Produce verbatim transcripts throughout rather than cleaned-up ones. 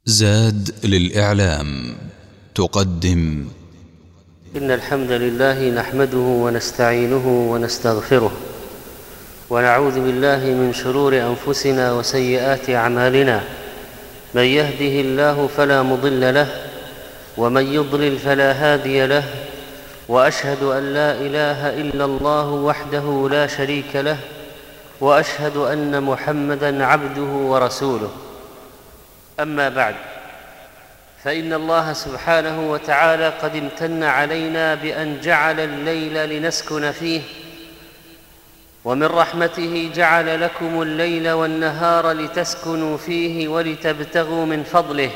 زاد للإعلام تقدم. إن الحمد لله نحمده ونستعينه ونستغفره، ونعوذ بالله من شرور أنفسنا وسيئات أعمالنا. من يهده الله فلا مضل له، ومن يضلل فلا هادي له، وأشهد أن لا إله إلا الله وحده لا شريك له، وأشهد أن محمدًا عبده ورسوله. أما بعد، فإن الله سبحانه وتعالى قد امتن علينا بأن جعل الليل لنسكن فيه، ومن رحمته جعل لكم الليل والنهار لتسكنوا فيه ولتبتغوا من فضله.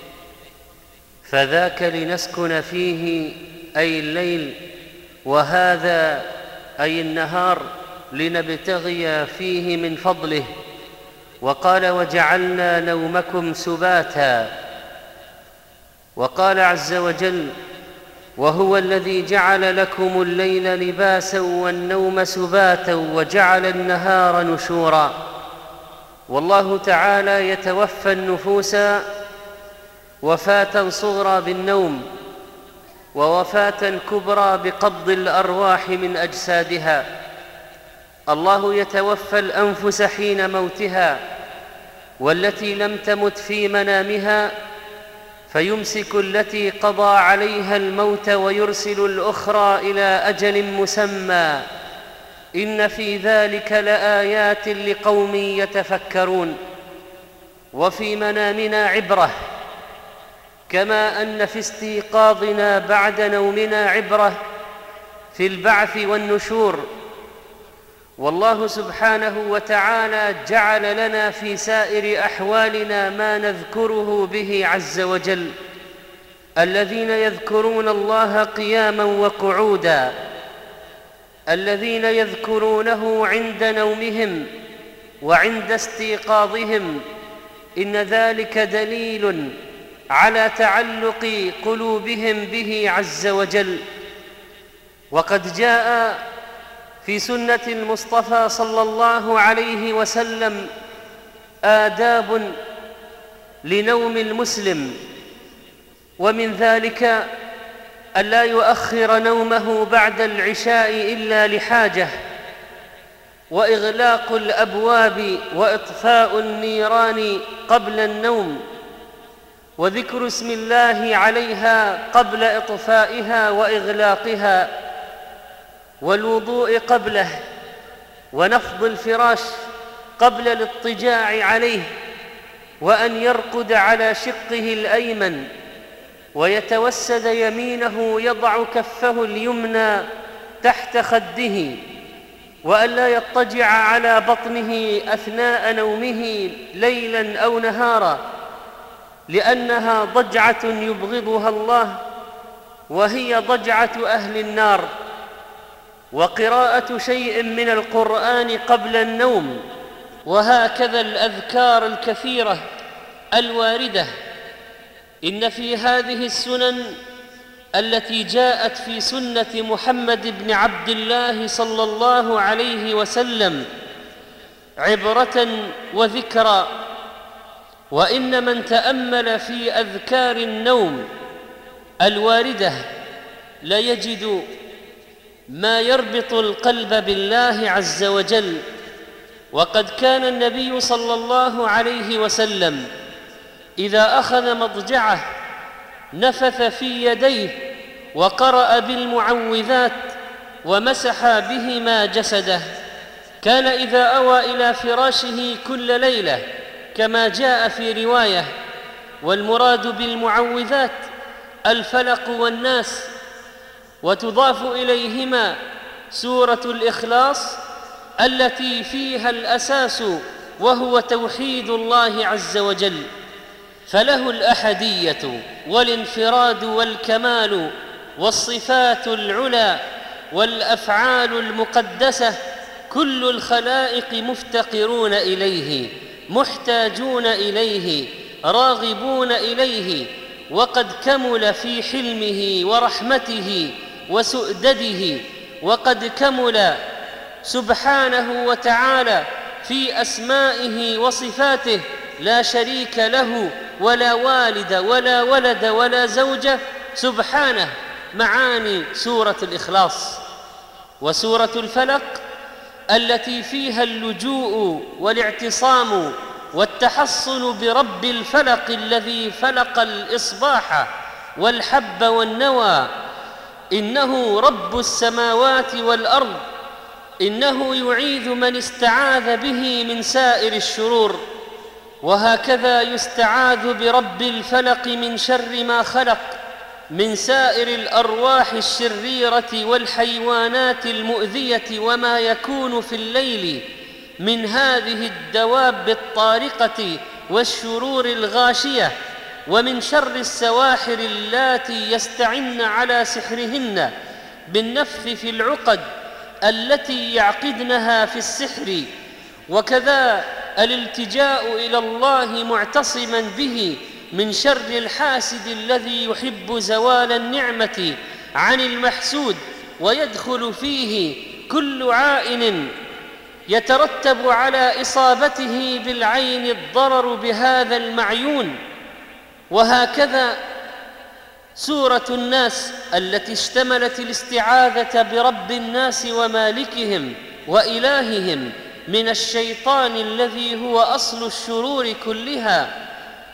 فذاك لنسكن فيه أي الليل، وهذا أي النهار لنبتغي فيه من فضله. وقال: وجعلنا نومكم سباتا. وقال عز وجل: وهو الذي جعل لكم الليل لباسا والنوم سباتا وجعل النهار نشورا. والله تعالى يتوفى النفوس وفاة صغرى بالنوم، ووفاة كبرى بقبض الأرواح من أجسادها. الله يتوفى الأنفس حين موتها، والتي لم تمت في منامها فيمسك التي قضى عليها الموت ويرسل الأخرى إلى أجل مسمى. إن في ذلك لآيات لقوم يتفكرون. وفي منامنا عبرة، كما أن في استيقاظنا بعد نومنا عبرة في البعث والنشور. والله سبحانه وتعالى جعل لنا في سائر أحوالنا ما نذكره به عز وجل. الذين يذكرون الله قياما وقعودا، الذين يذكرونه عند نومهم وعند استيقاظهم. إن ذلك دليل على تعلق قلوبهم به عز وجل. وقد جاء في سنة المصطفى صلى الله عليه وسلم آداب لنوم المسلم، ومن ذلك ألا يؤخر نومه بعد العشاء إلا لحاجة، وإغلاق الأبواب وإطفاء النيران قبل النوم، وذكر اسم الله عليها قبل إطفائها وإغلاقها، والوضوء قبله، ونفض الفراش قبل الاضطجاع عليه، وأن يرقد على شقه الأيمن ويتوسد يمينه يضع كفه اليمنى تحت خده، وألا يضطجع على بطنه أثناء نومه ليلاً أو نهاراً، لأنها ضجعة يبغضها الله، وهي ضجعة أهل النار. وقراءة شيء من القرآن قبل النوم، وهكذا الأذكار الكثيرة الواردة. إن في هذه السنن التي جاءت في سنة محمد بن عبد الله صلى الله عليه وسلم عبرة وذكرى. وإن من تأمل في أذكار النوم الواردة ليجد ما يربط القلب بالله عز وجل. وقد كان النبي صلى الله عليه وسلم إذا أخذ مضجعه نفث في يديه وقرأ بالمعوذات ومسح بهما جسده. كان إذا أوى إلى فراشه كل ليلة كما جاء في رواية، والمراد بالمعوذات الفلق والناس، وتضاف إليهما سورة الإخلاص التي فيها الأساس وهو توحيد الله عز وجل. فله الأحدية والانفراد والكمال والصفات العلى والأفعال المقدسة. كل الخلائق مفتقرون إليه، محتاجون إليه، راغبون إليه. وقد كمل في حلمه ورحمته وسؤدده، وقد كمل سبحانه وتعالى في أسمائه وصفاته لا شريك له ولا والد ولا ولد ولا زوجة سبحانه، معاني سورة الإخلاص. وسورة الفلق التي فيها اللجوء والاعتصام والتحصن برب الفلق الذي فلق الإصباح والحب والنوى، إنه رب السماوات والأرض، إنه يعيذ من استعاذ به من سائر الشرور. وهكذا يستعاذ برب الفلق من شر ما خلق، من سائر الأرواح الشريرة والحيوانات المؤذية وما يكون في الليل من هذه الدواب الطارقة والشرور الغاشية، ومن شر السواحر اللاتي يستعن على سحرهن بالنفث في العقد التي يعقدنها في السحر. وكذا الالتجاء إلى الله معتصما به من شر الحاسد الذي يحب زوال النعمة عن المحسود، ويدخل فيه كل عائن يترتب على إصابته بالعين الضرر بهذا المعيون. وهكذا سورة الناس التي اشتملت الاستعاذة برب الناس ومالكهم وإلههم من الشيطان الذي هو أصل الشرور كلها،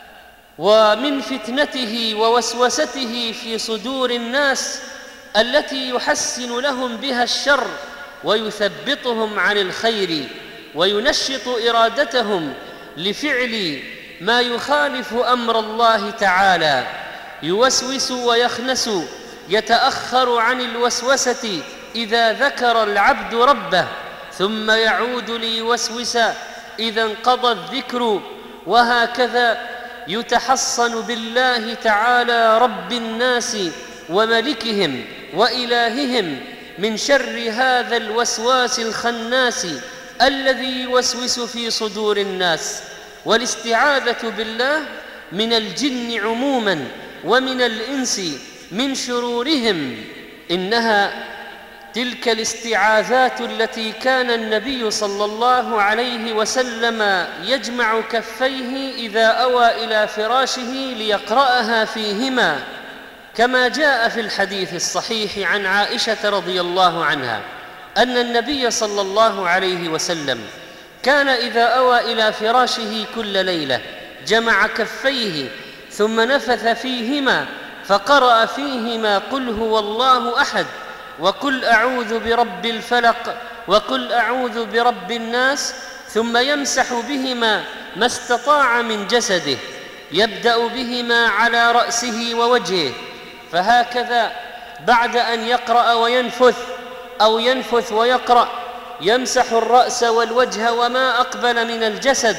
ومن فتنته ووسوسته في صدور الناس التي يحسن لهم بها الشر ويثبطهم عن الخير وينشط إرادتهم لفعل ما يخالف أمر الله تعالى. يوسوس ويخنس، يتأخر عن الوسوسة إذا ذكر العبد ربه، ثم يعود ليوسوس إذا انقضى الذكر. وهكذا يتحصن بالله تعالى رب الناس وملكهم وإلههم من شر هذا الوسواس الخناس الذي يوسوس في صدور الناس. والاستعاذة بالله من الجن عموما ومن الإنس من شرورهم، إنها تلك الاستعاذات التي كان النبي صلى الله عليه وسلم يجمع كفيه إذا أوى إلى فراشه ليقرأها فيهما، كما جاء في الحديث الصحيح عن عائشة رضي الله عنها أن النبي صلى الله عليه وسلم كان إذا أوى إلى فراشه كل ليلة جمع كفيه ثم نفث فيهما فقرأ فيهما قل هو الله أحد وقل أعوذ برب الفلق وقل أعوذ برب الناس، ثم يمسح بهما ما استطاع من جسده، يبدأ بهما على رأسه ووجهه. فهكذا بعد أن يقرأ وينفث أو ينفث ويقرأ يمسح الرأس والوجه وما أقبل من الجسد،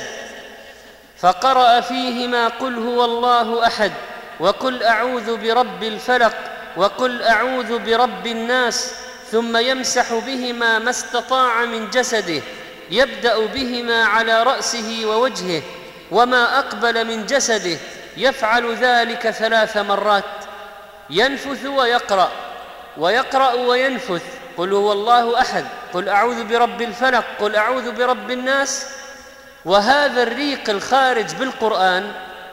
فقرأ فيهما قل هو الله أحد وقل أعوذ برب الفلق وقل أعوذ برب الناس، ثم يمسح بهما ما استطاع من جسده، يبدأ بهما على رأسه ووجهه وما أقبل من جسده، يفعل ذلك ثلاث مرات، ينفث ويقرأ ويقرأ وينفث قل هو الله أحد قل أعوذ برب الفلق قل أعوذ برب الناس. وهذا الريق الخارج بالقرآن،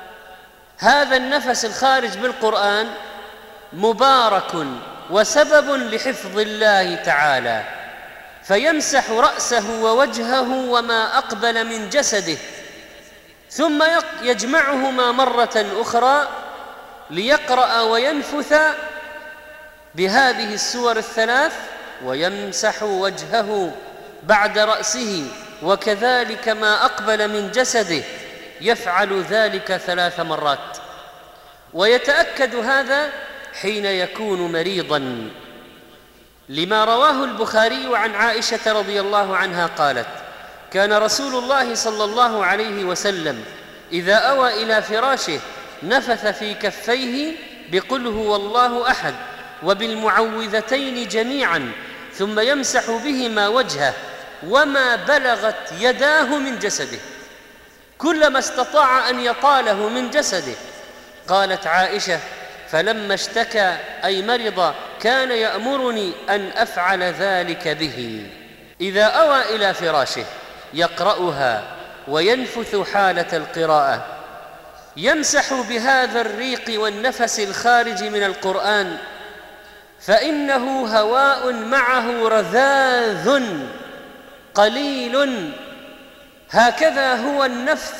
هذا النفس الخارج بالقرآن مبارك وسبب لحفظ الله تعالى، فيمسح رأسه ووجهه وما أقبل من جسده، ثم يجمعهما مرة أخرى ليقرأ وينفث بهذه السور الثلاث، ويمسح وجهه بعد رأسه وكذلك ما أقبل من جسده، يفعل ذلك ثلاث مرات. ويتأكد هذا حين يكون مريضا، لما رواه البخاري عن عائشة رضي الله عنها قالت: كان رسول الله صلى الله عليه وسلم إذا أوى إلى فراشه نفث في كفيه بقل هو الله أحد وبالمعوذتين جميعا، ثم يمسح بهما وجهه وما بلغت يداه من جسده، كلما استطاع أن يطاله من جسده. قالت عائشة: فلما اشتكى أي مرض كان يأمرني أن أفعل ذلك به. إذا أوى إلى فراشه يقرأها وينفث حالة القراءة، يمسح بهذا الريق والنفس الخارج من القرآن، فإنه هواء معه رذاذ قليل. هكذا هو النفث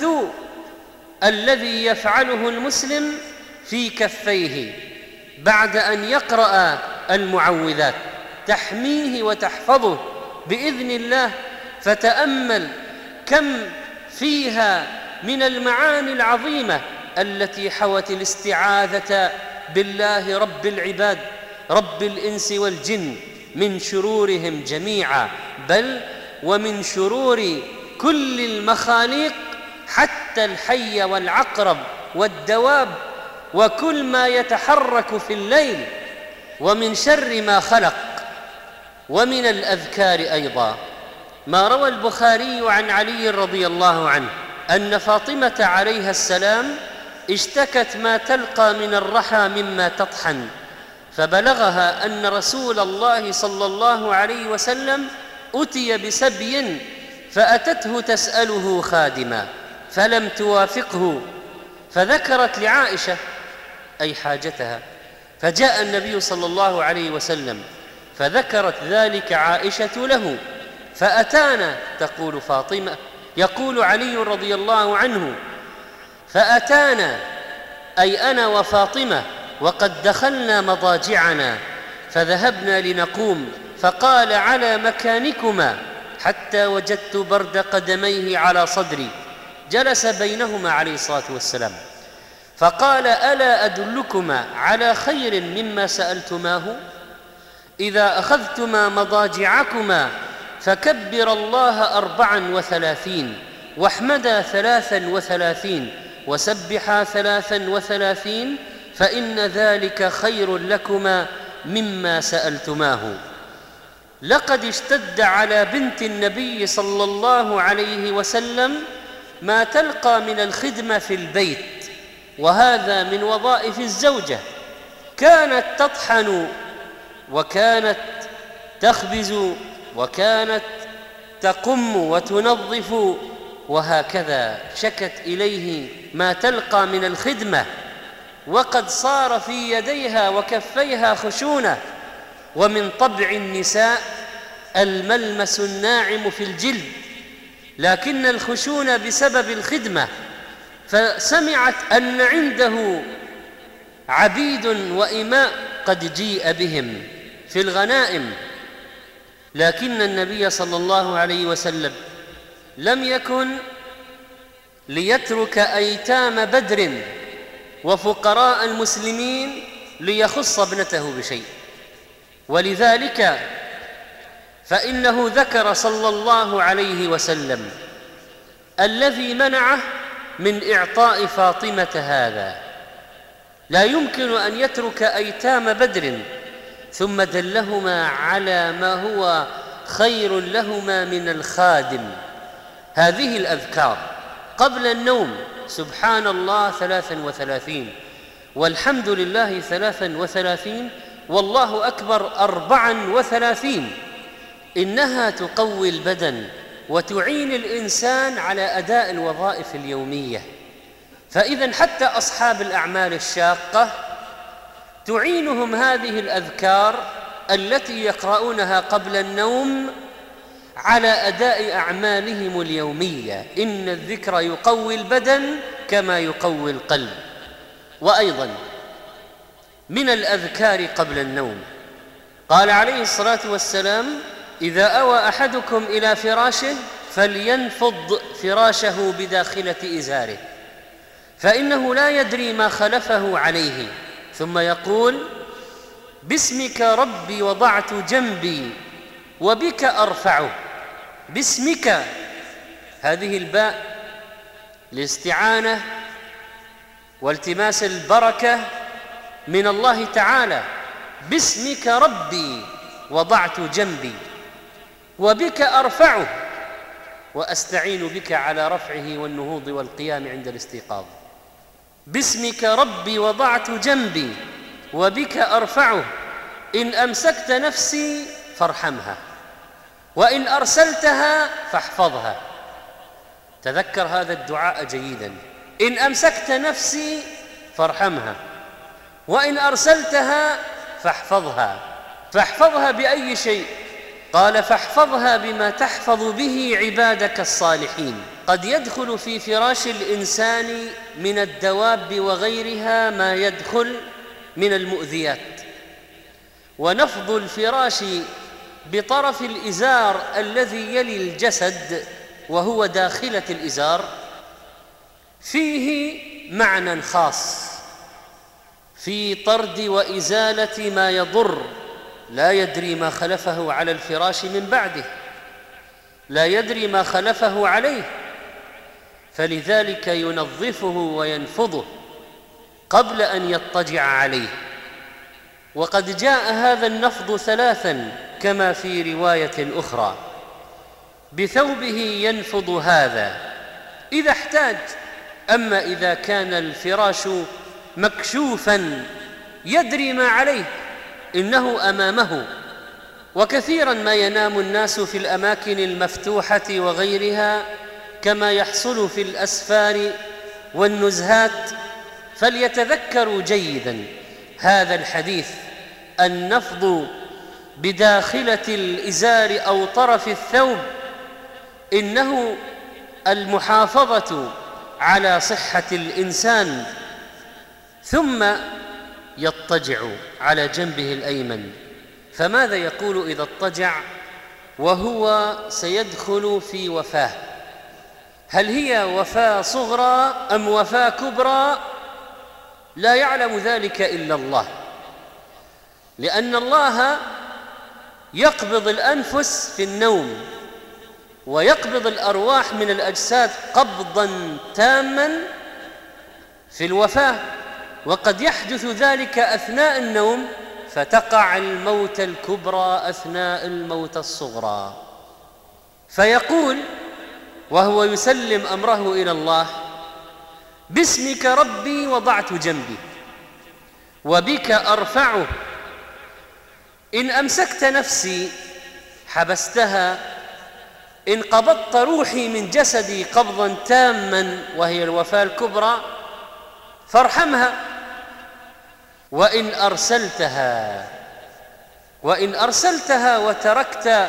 الذي يفعله المسلم في كفيه بعد أن يقرأ المعوذات، تحميه وتحفظه بإذن الله. فتأمل كم فيها من المعاني العظيمة التي حوت الاستعاذة بالله رب العباد رب الإنس والجن من شرورهم جميعا، بل ومن شرور كل المخاليق حتى الحي والعقرب والدواب وكل ما يتحرك في الليل، ومن شر ما خلق. ومن الأذكار أيضا ما روى البخاري عن علي رضي الله عنه أن فاطمة عليها السلام اشتكت ما تلقى من الرحى مما تطحن، فبلغها أن رسول الله صلى الله عليه وسلم أتي بسبي فأتته تسأله خادما فلم توافقه، فذكرت لعائشة أي حاجتها، فجاء النبي صلى الله عليه وسلم فذكرت ذلك عائشة له، فأتانا تقول فاطمة يقول علي رضي الله عنه فأتانا أي أنا وفاطمة وقد دخلنا مضاجعنا فذهبنا لنقوم، فقال على مكانكما حتى وجدت برد قدميه على صدري، جلس بينهما عليه الصلاة والسلام فقال ألا أدلكما على خير مما سألتماه؟ إذا أخذتما مضاجعكما فكبر الله أربعا وثلاثين واحمدا ثلاثا وثلاثين وسبحا ثلاثا وثلاثين فإن ذلك خير لكما مما سألتماه. لقد اشتد على بنت النبي صلى الله عليه وسلم ما تلقى من الخدمة في البيت، وهذا من وظائف الزوجة، كانت تطحن وكانت تخبز وكانت تقم وتنظف، وهكذا شكت إليه ما تلقى من الخدمة، وقد صار في يديها وكفيها خشونة. ومن طبع النساء الملمس الناعم في الجلد، لكن الخشونة بسبب الخدمة، فسمعت أن عنده عبيد وإماء قد جيء بهم في الغنائم، لكن النبي صلى الله عليه وسلم لم يكن ليترك أيتام بدر وفقراء المسلمين ليخص ابنته بشيء، ولذلك فإنه ذكر صلى الله عليه وسلم الذي منعه من إعطاء فاطمة هذا، لا يمكن أن يترك أيتام بدر، ثم دلهما على ما هو خير لهما من الخادم. هذه الأذكار قبل النوم سبحان الله ثلاثا وثلاثين والحمد لله ثلاثا وثلاثين والله أكبر أربعا وثلاثين، إنها تقوي البدن وتعين الإنسان على أداء الوظائف اليومية. فإذا حتى أصحاب الأعمال الشاقة تعينهم هذه الأذكار التي يقرؤونها قبل النوم على أداء أعمالهم اليومية. إن الذكر يقوي البدن كما يقوي القلب. وأيضا من الأذكار قبل النوم قال عليه الصلاة والسلام إذا أوى أحدكم إلى فراشه فلينفض فراشه بداخلة إزاره، فإنه لا يدري ما خلفه عليه، ثم يقول باسمك ربي وضعت جنبي وبك أرفعه. باسمك، هذه الباء الاستعانة والتماس البركة من الله تعالى. باسمك ربي وضعت جنبي وبك أرفعه، وأستعين بك على رفعه والنهوض والقيام عند الاستيقاظ. باسمك ربي وضعت جنبي وبك أرفعه، إن أمسكت نفسي فارحمها وإن أرسلتها فاحفظها. تذكر هذا الدعاء جيدا: إن أمسكت نفسي فارحمها، وإن أرسلتها فاحفظها. فاحفظها بأي شيء؟ قال: فاحفظها بما تحفظ به عبادك الصالحين. قد يدخل في فراش الإنسان من الدواب وغيرها ما يدخل من المؤذيات، ونفض الفراش بطرف الإزار الذي يلي الجسد وهو داخلة الإزار فيه معنى خاص في طرد وإزالة ما يضر. لا يدري ما خلفه على الفراش من بعده، لا يدري ما خلفه عليه، فلذلك ينظفه وينفضه قبل أن يضطجع عليه. وقد جاء هذا النفض ثلاثا كما في رواية أخرى: بثوبه ينفض هذا إذا احتاج. أما إذا كان الفراش مكشوفا يدري ما عليه، إنه أمامه. وكثيرا ما ينام الناس في الأماكن المفتوحة وغيرها كما يحصل في الأسفار والنزهات، فليتذكروا جيدا هذا الحديث: النفض بداخلة الإزار أو طرف الثوب إنه المحافظة على صحة الإنسان. ثم يضطجع على جنبه الأيمن. فماذا يقول إذا اضطجع وهو سيدخل في وفاة؟ هل هي وفاة صغرى أم وفاة كبرى؟ لا يعلم ذلك إلا الله، لأن الله يقبض الأنفس في النوم ويقبض الأرواح من الأجساد قبضا تاما في الوفاة، وقد يحدث ذلك أثناء النوم فتقع الموت الكبرى أثناء الموت الصغرى. فيقول وهو يسلم أمره إلى الله: باسمك ربي وضعت جنبي وبك أرفعه، إن أمسكت نفسي حبستها، إن قبضت روحي من جسدي قبضا تاما وهي الوفاة الكبرى فارحمها، وإن أرسلتها وإن أرسلتها وتركت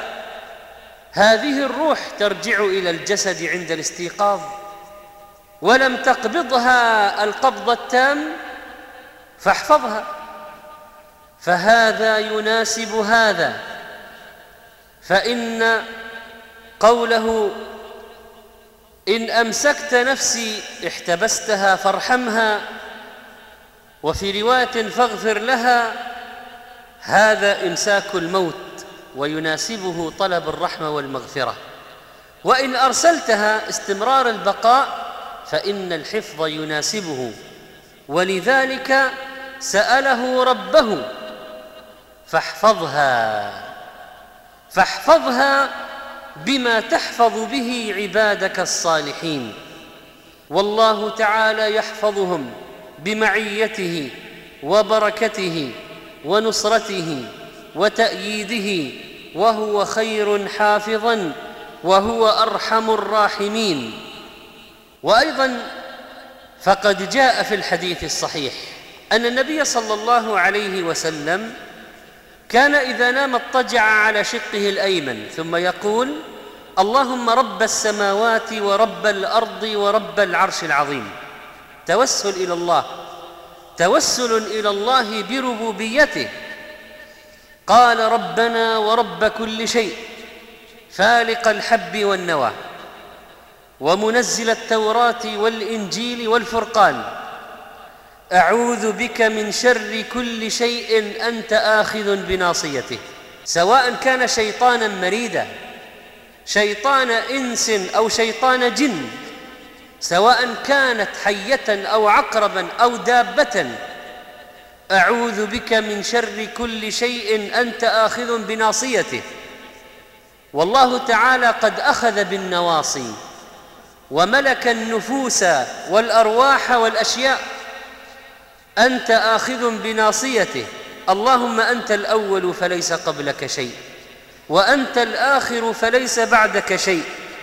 هذه الروح ترجع إلى الجسد عند الاستيقاظ ولم تقبضها القبض التام فاحفظها. فهذا يناسب هذا، فإن قوله إن أمسكت نفسي احتبستها فارحمها، وفي رواية فاغفر لها، هذا إمساك الموت ويناسبه طلب الرحمة والمغفرة. وإن أرسلتها استمرار البقاء فإن الحفظ يناسبه، ولذلك سأله ربه: فاحفظها فاحفظها بما تحفظ به عبادك الصالحين. والله تعالى يحفظهم بمعيته وبركته ونصرته وتأييده، وهو خير حافظا وهو أرحم الراحمين. وأيضا فقد جاء في الحديث الصحيح أن النبي صلى الله عليه وسلم كان إذا نام اضطجع على شقه الأيمن ثم يقول: اللهم رب السماوات ورب الأرض ورب العرش العظيم. توسل إلى الله، توسل إلى الله بربوبيته. قال: ربنا ورب كل شيء، فالق الحب والنوى، ومنزل التوراة والإنجيل والفرقان، أعوذ بك من شر كل شيء أنت آخذ بناصيته، سواء كان شيطانا مريدا، شيطان إنس أو شيطان جن، سواء كانت حية أو عقربا أو دابة، أعوذ بك من شر كل شيء أنت آخذ بناصيته. والله تعالى قد أخذ بالنواصي وملك النفوس والأرواح والأشياء، أنت آخذ بناصيته. اللهم أنت الأول فليس قبلك شيء، وأنت الآخر فليس بعدك شيء،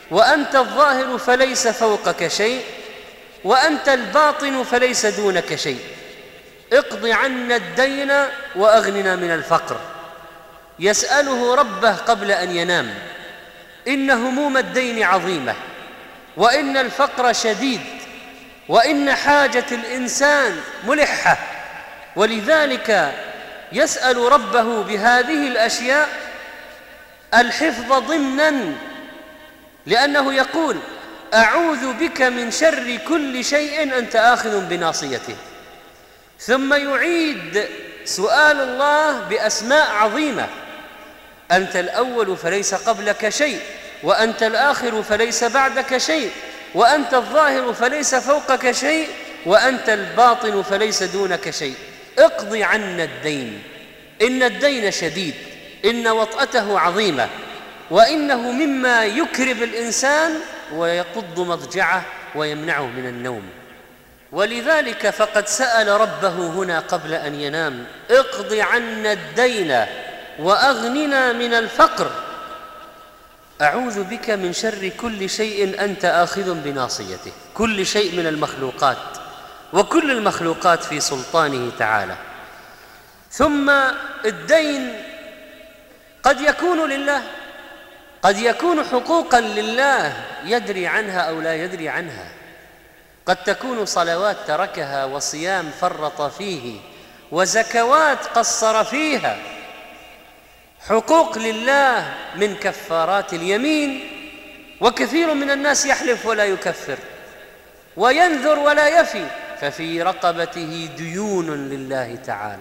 وأنت الظاهر فليس فوقك شيء، وأنت الباطن فليس دونك شيء. اقض عنا الدين وأغننا من الفقر. يسأله ربه قبل أن ينام. إن هموم الدين عظيمة، وإن الفقر شديد، وإن حاجة الإنسان ملحة، ولذلك يسأل ربه بهذه الأشياء الحفظ ضمناً، لأنه يقول: أعوذ بك من شر كل شيء أنت آخذ بناصيته. ثم يعيد سؤال الله بأسماء عظيمة: أنت الأول فليس قبلك شيء، وأنت الآخر فليس بعدك شيء، وأنت الظاهر فليس فوقك شيء، وأنت الباطن فليس دونك شيء. اقض عنا الدين. إن الدين شديد، إن وطأته عظيمة، وإنه مما يكرب الإنسان ويقض مضجعه ويمنعه من النوم. ولذلك فقد سأل ربه هنا قبل أن ينام: اقض عنا الدين وأغننا من الفقر. أعوذ بك من شر كل شيء أنت آخذ بناصيته. كل شيء من المخلوقات، وكل المخلوقات في سلطانه تعالى. ثم الدين قد يكون لله، قد يكون حقوقا لله يدري عنها أو لا يدري عنها. قد تكون صلوات تركها، وصيام فرط فيه، وزكوات قصر فيها. حقوق لله من كفارات اليمين، وكثير من الناس يحلف ولا يكفر، وينذر ولا يفي، ففي رقبته ديون لله تعالى،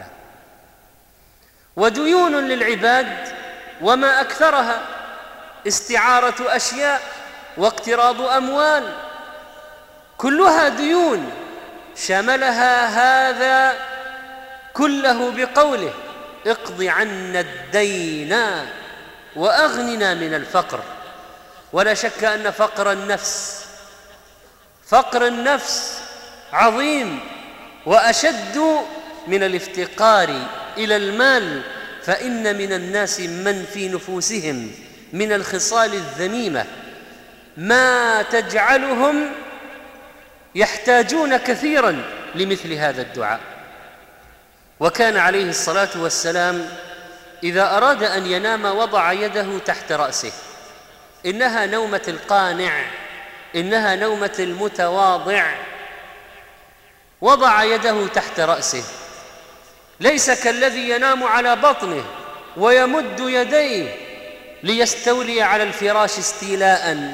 وديون للعباد وما أكثرها: استعارة أشياء، واقتراض أموال، كلها ديون شملها هذا كله بقوله: اقض عنا الدين وأغننا من الفقر. ولا شك أن فقر النفس فقر النفس عظيم، وأشد من الافتقار إلى المال، فإن من الناس من في نفوسهم من الخصال الذميمة ما تجعلهم يحتاجون كثيراً لمثل هذا الدعاء. وكان عليه الصلاة والسلام إذا أراد أن ينام وضع يده تحت رأسه. إنها نومة القانع، إنها نومة المتواضع. وضع يده تحت رأسه، ليس كالذي ينام على بطنه ويمد يديه ليستولي على الفراش استيلاء،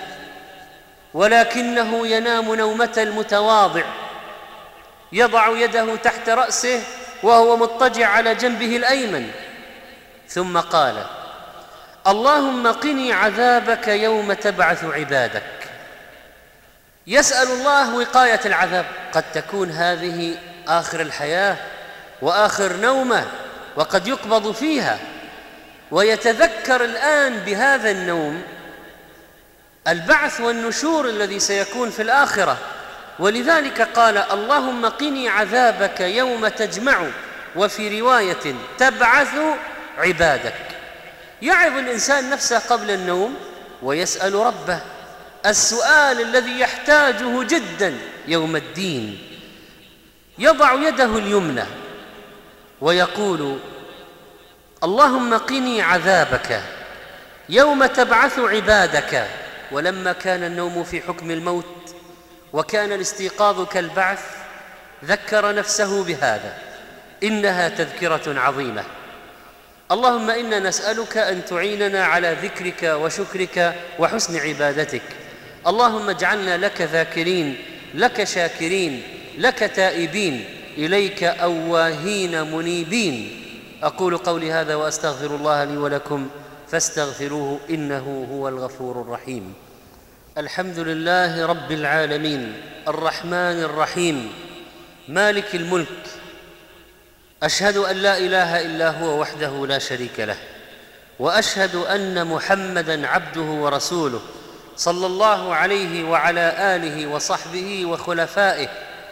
ولكنه ينام نومة المتواضع، يضع يده تحت رأسه وهو مضطجع على جنبه الأيمن، ثم قال: اللهم قني عذابك يوم تبعث عبادك. يسأل الله وقاية العذاب. قد تكون هذه آخر الحياة وآخر نومة، وقد يقبض فيها، ويتذكر الآن بهذا النوم البعث والنشور الذي سيكون في الآخرة. ولذلك قال: اللهم قني عذابك يوم تجمع، وفي رواية تبعث عبادك. يعظ الإنسان نفسه قبل النوم ويسأل ربه السؤال الذي يحتاجه جدا يوم الدين. يضع يده اليمنى ويقول: اللهم قني عذابك يوم تبعث عبادك. ولما كان النوم في حكم الموت وكان الاستيقاظ كالبعث، ذكر نفسه بهذا. إنها تذكرة عظيمة. اللهم إنا نسألك أن تعيننا على ذكرك وشكرك وحسن عبادتك. اللهم اجعلنا لك ذاكرين، لك شاكرين، لك تائبين، إليك أواهين منيبين. أقول قولي هذا وأستغفر الله لي ولكم فاستغفروه إنه هو الغفور الرحيم. الحمد لله رب العالمين، الرحمن الرحيم، مالك الملك. أشهد أن لا إله إلا هو وحده لا شريك له، وأشهد أن محمدًا عبده ورسوله، صلى الله عليه وعلى آله وصحبه وخلفائه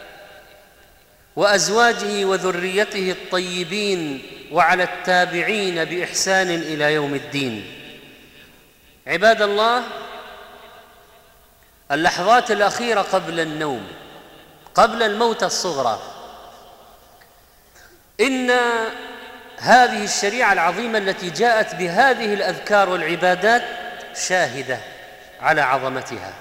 وأزواجه وذريته الطيبين، وعلى التابعين بإحسان إلى يوم الدين. عباد الله، اللحظات الأخيرة قبل النوم، قبل الموت الصغرى. إن هذه الشريعة العظيمة التي جاءت بهذه الأذكار والعبادات شاهدة على عظمتها.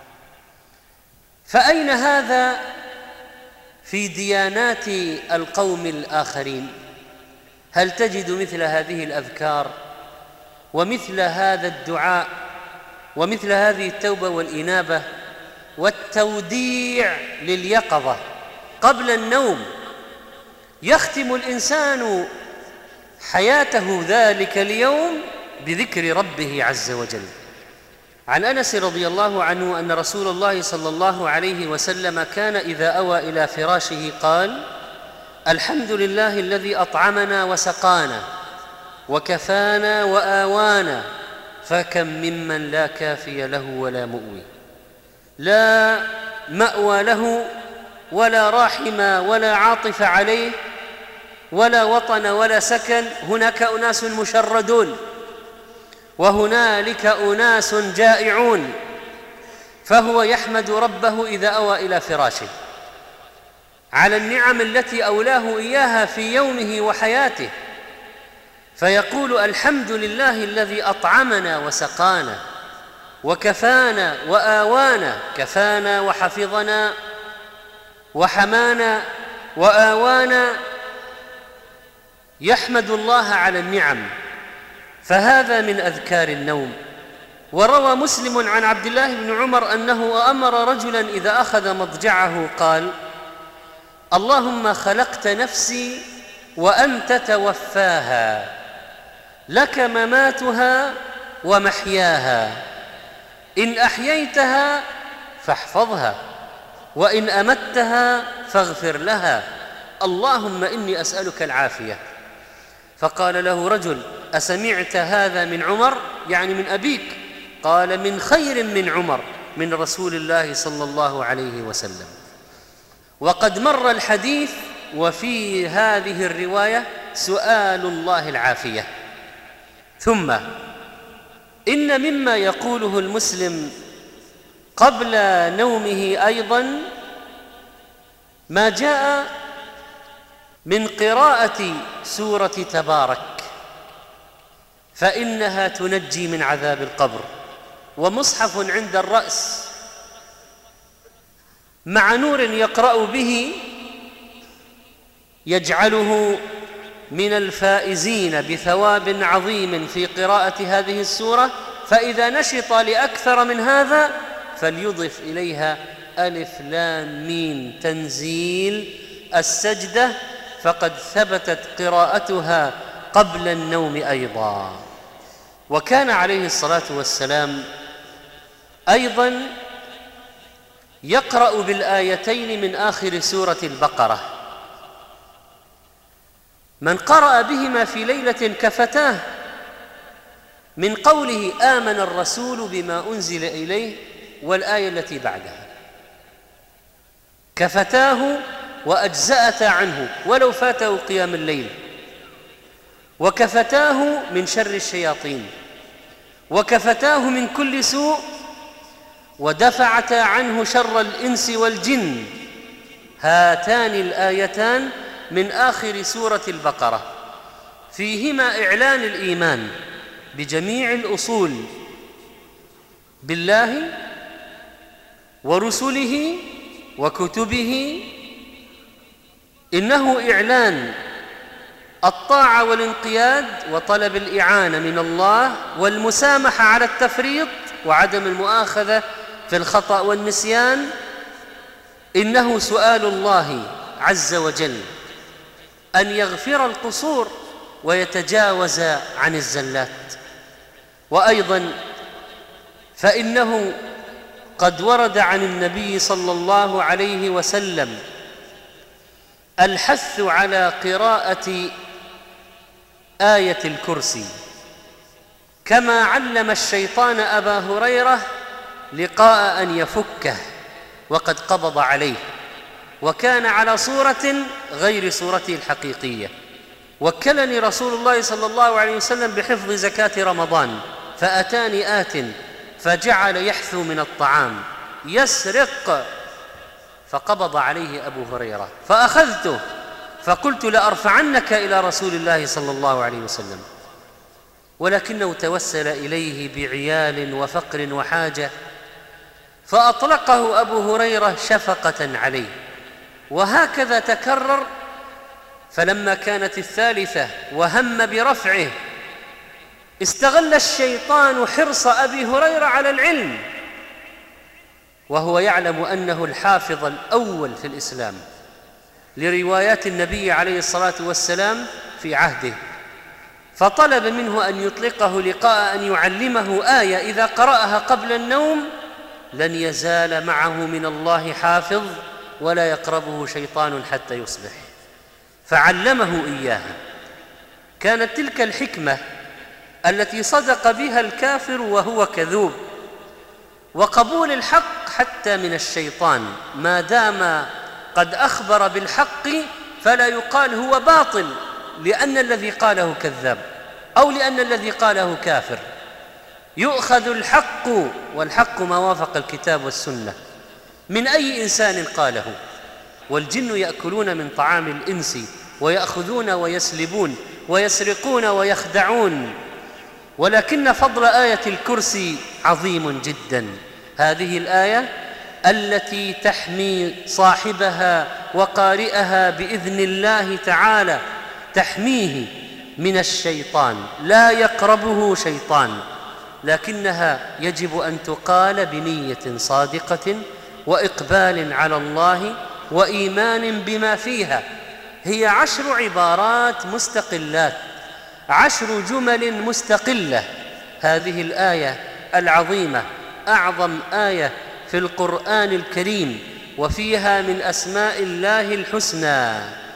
فأين هذا في ديانات القوم الآخرين؟ هل تجد مثل هذه الأذكار ومثل هذا الدعاء ومثل هذه التوبة والإنابة والتوديع لليقظة قبل النوم؟ يختم الإنسان حياته ذلك اليوم بذكر ربه عز وجل. عن أنس رضي الله عنه أن رسول الله صلى الله عليه وسلم كان إذا أوى إلى فراشه قال: الحمد لله الذي أطعمنا وسقانا وكفانا وآوانا، فكم ممن لا كافي له ولا مؤوي، لا مأوى له ولا راحم ولا عاطف عليه ولا وطن ولا سكن. هناك أناس مشردون وهنالك أناس جائعون، فهو يحمد ربه إذا أوى إلى فراشه على النعم التي أولاه إياها في يومه وحياته، فيقول: الحمد لله الذي أطعمنا وسقانا وكفانا وآوانا، كفانا وحفظنا وحمانا وآوانا. يحمد الله على النعم، فهذا من أذكار النوم. وروى مسلم عن عبد الله بن عمر أنه أمر رجلا إذا أخذ مضجعه قال: اللهم خلقت نفسي وأنت توفاها، لك مماتها ومحياها، إن أحييتها فاحفظها وإن أمتها فاغفر لها، اللهم إني أسألك العافية. فقال له رجل: أسمعت هذا من عمر؟ يعني من أبيك؟ قال: من خير من عمر، من رسول الله صلى الله عليه وسلم. وقد مر الحديث وفي هذه الرواية سؤال الله العافية. ثم إن مما يقوله المسلم قبل نومه أيضا ما جاء من قراءة سورة تبارك، فإنها تنجي من عذاب القبر، ومصحف عند الرأس مع نور يقرأ به يجعله من الفائزين بثواب عظيم في قراءة هذه السورة. فإذا نشط لأكثر من هذا فليضف إليها ألف لام ميم تنزيل السجدة، فقد ثبتت قراءتها قبل النوم أيضا. وكان عليه الصلاة والسلام أيضا يقرأ بالآيتين من آخر سورة البقرة. من قرأ بهما في ليلة كفتاه، من قوله آمن الرسول بما أنزل إليه والآية التي بعدها، كفتاه وأجزأتا عنه ولو فاته قيام الليل، وكفتاه من شر الشياطين، وكفتاه من كل سوء، ودفعتا عنه شر الإنس والجن. هاتان الآيتان من آخر سورة البقرة فيهما إعلان الإيمان بجميع الأصول بالله ورسله وكتبه. إنه إعلان الطاعة والانقياد وطلب الإعانة من الله والمسامحة على التفريط وعدم المؤاخذة في الخطأ والنسيان. إنه سؤال الله عز وجل أن يغفر القصور ويتجاوز عن الزلات. وأيضا فإنه قد ورد عن النبي صلى الله عليه وسلم الحث على قراءة آية الكرسي، كما علم الشيطان أبا هريرة لقاء أن يفكه وقد قبض عليه، وكان على صورة غير صورته الحقيقية. وكلني رسول الله صلى الله عليه وسلم بحفظ زكاة رمضان، فأتاني آت فجعل يحثو من الطعام يسرق، فقبض عليه أبو هريرة فأخذته فقلت لأرفعنك إلى رسول الله صلى الله عليه وسلم، ولكنه توسل إليه بعيال وفقر وحاجة فأطلقه أبو هريرة شفقة عليه. وهكذا تكرر. فلما كانت الثالثة وهم برفعه استغل الشيطان حرص أبي هريرة على العلم، وهو يعلم أنه الحافظ الأول في الإسلام لروايات النبي عليه الصلاة والسلام في عهده، فطلب منه أن يطلقه لقاء أن يعلمه آية إذا قرأها قبل النوم لن يزال معه من الله حافظ ولا يقربه شيطان حتى يصبح، فعلمه إياها. كانت تلك الحكمة التي صدق بها الكافر وهو كذوب، وقبول الحق حتى من الشيطان ما دام قد أخبر بالحق فلا يقال هو باطل لأن الذي قاله كذاب أو لأن الذي قاله كافر. يؤخذ الحق، والحق ما وافق الكتاب والسنة، من أي إنسان قاله. والجن يأكلون من طعام الإنس ويأخذون ويسلبون ويسرقون ويخدعون، ولكن فضل آية الكرسي عظيم جدا. هذه الآية التي تحمي صاحبها وقارئها بإذن الله تعالى، تحميه من الشيطان، لا يقربه شيطان، لكنها يجب أن تقال بنية صادقة وإقبال على الله وإيمان بما فيها. هي عشر عبارات مستقلات، عشر جمل مستقلة. هذه الآية العظيمة أعظم آية في القرآن الكريم، وفيها من أسماء الله الحسنى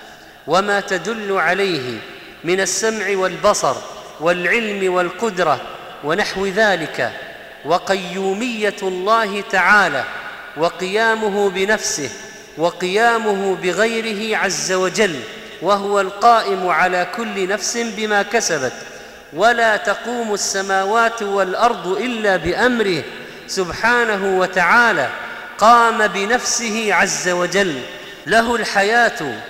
وما تدل عليه من السمع والبصر والعلم والقدرة ونحو ذلك، وقيومية الله تعالى وقيامه بنفسه وقيامه بغيره عز وجل، وهو القائم على كل نفس بما كسبت، ولا تقوم السماوات والأرض إلا بأمره سبحانه وتعالى، قام بنفسه عز وجل، له الحياة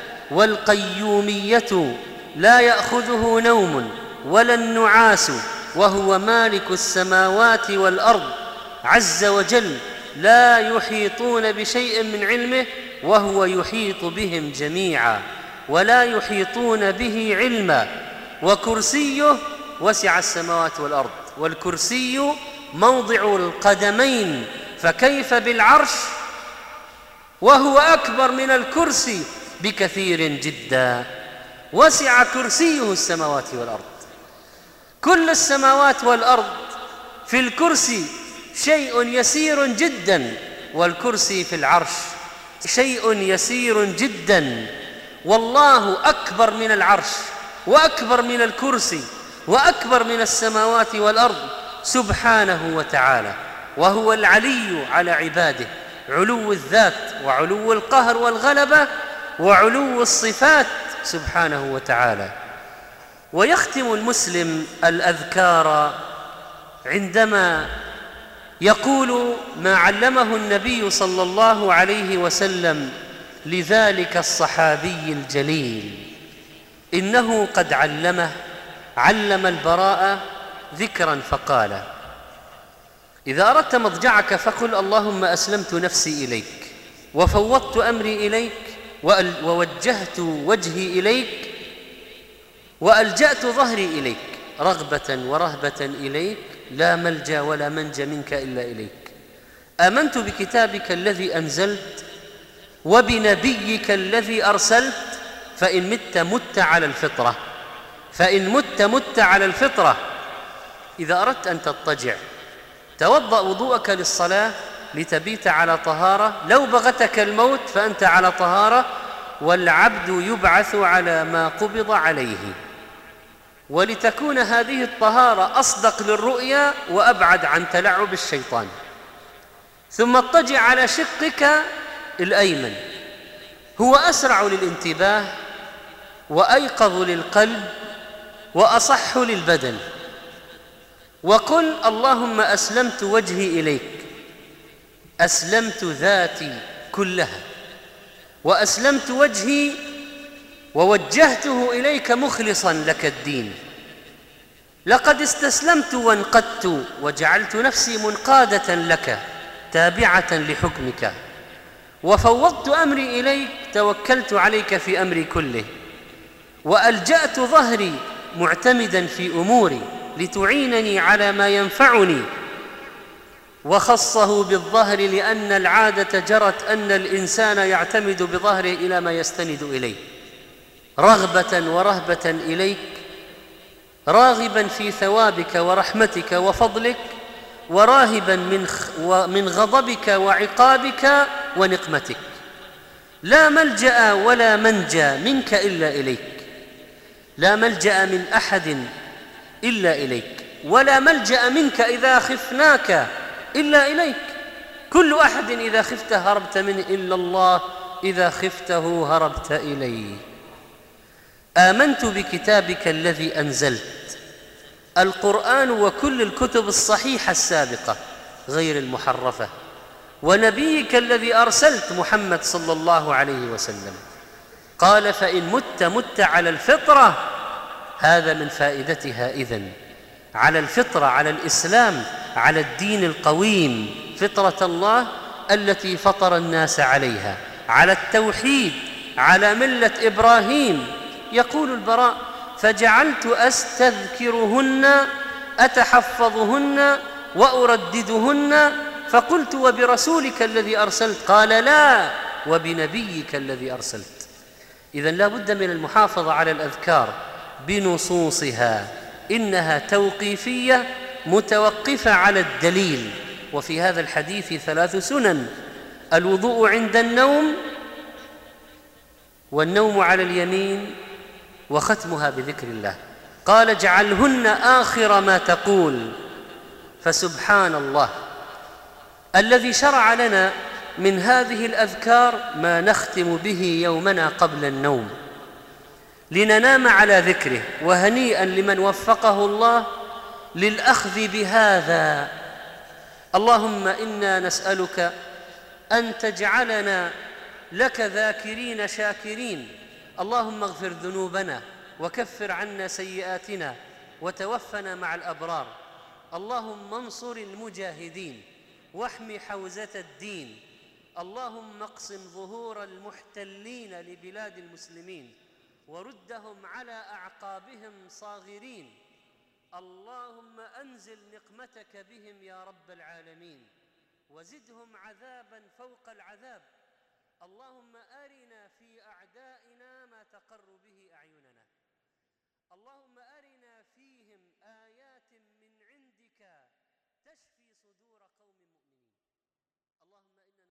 والقيومية، لا يأخذه نوم ولا النعاس، وهو مالك السماوات والأرض عز وجل، لا يحيطون بشيء من علمه وهو يحيط بهم جميعا ولا يحيطون به علما. وكرسيه وسع السماوات والأرض، والكرسي موضع القدمين، فكيف بالعرش وهو أكبر من الكرسي بكثير جدا. وسع كرسيه السماوات والأرض، كل السماوات والأرض في الكرسي شيء يسير جدا، والكرسي في العرش شيء يسير جدا. والله أكبر من العرش وأكبر من الكرسي وأكبر من السماوات والأرض سبحانه وتعالى، وهو العلي على عباده، علو الذات وعلو القهر والغلبة وعلو الصفات سبحانه وتعالى. ويختم المسلم الأذكار عندما يقول ما علمه النبي صلى الله عليه وسلم لذلك الصحابي الجليل، إنه قد علمه علم البراء ذكرا فقال: إذا أردت مضجعك فقل اللهم أسلمت نفسي إليك وفوضت أمري إليك ووجهت وجهي إليك وألجأت ظهري إليك رغبة ورهبة إليك، لا ملجأ ولا منجى منك إلا إليك. آمنت بكتابك الذي أنزلت وبنبيك الذي أرسلت، فإن مت مت على الفطرة، فإن مت مت على الفطرة. إذا أردت أن تضطجع توضأ وضوءك للصلاة لتبيت على طهارة، لو بغتك الموت فأنت على طهارة، والعبد يبعث على ما قبض عليه. ولتكون هذه الطهارة أصدق للرؤيا وأبعد عن تلعب الشيطان. ثم اضطجع على شقك الأيمن، هو أسرع للانتباه وأيقظ للقلب وأصح للبدن، وقل اللهم أسلمت وجهي إليك أسلمت ذاتي كلها وأسلمت وجهي ووجهته إليك مخلصا لك الدين. لقد استسلمت وانقدت وجعلت نفسي منقادة لك تابعة لحكمك، وفوضت أمري إليك، توكلت عليك في أمري كله، وألجأت ظهري معتمدا في أموري لتعينني على ما ينفعني. وخصه بالظهر لأن العادة جرت أن الإنسان يعتمد بظهره إلى ما يستند إليه، رغبة ورهبة إليك، راغبا في ثوابك ورحمتك وفضلك، وراهبا من من غضبك وعقابك ونقمتك. لا ملجأ ولا منجى منك إلا إليك، لا ملجأ من أحد إلا إليك، ولا ملجأ منك إذا خفناك إلا إليك. كل أحد إذا خفته هربت منه إلا الله إذا خفته هربت إليه. آمنت بكتابك الذي أنزلت، القرآن وكل الكتب الصحيحة السابقة غير المحرفة، ونبيك الذي أرسلت محمد صلى الله عليه وسلم. قال: فإن مت مت على الفطرة. هذا من فائدتها إذن، على الفطرة، على الإسلام، على الدين القويم، فطرة الله التي فطر الناس عليها، على التوحيد، على ملة إبراهيم. يقول البراء: فجعلت أستذكرهن أتحفظهن وأرددهن، فقلت: وبرسولك الذي أرسلت؟ قال: لا، وبنبيك الذي أرسلت. إذن لا بد من المحافظة على الأذكار بنصوصها، إنها توقيفية متوقفة على الدليل. وفي هذا الحديث ثلاث سنن: الوضوء عند النوم، والنوم على اليمين، وختمها بذكر الله. قال: اجعلهن آخر ما تقول. فسبحان الله الذي شرع لنا من هذه الأذكار ما نختم به يومنا قبل النوم لننام على ذكره. وهنيئا لمن وفقه الله للأخذ بهذا. اللهم إنا نسألك أن تجعلنا لك ذاكرين شاكرين. اللهم اغفر ذنوبنا وكفر عنا سيئاتنا وتوفنا مع الأبرار. اللهم انصر المجاهدين واحم حوزة الدين. اللهم اقسم ظهور المحتلين لبلاد المسلمين وردهم على أعقابهم صاغرين. اللهم أنزل نقمتك بهم يا رب العالمين وزدهم عذابا فوق العذاب. اللهم أرنا في أعدائنا ما تقر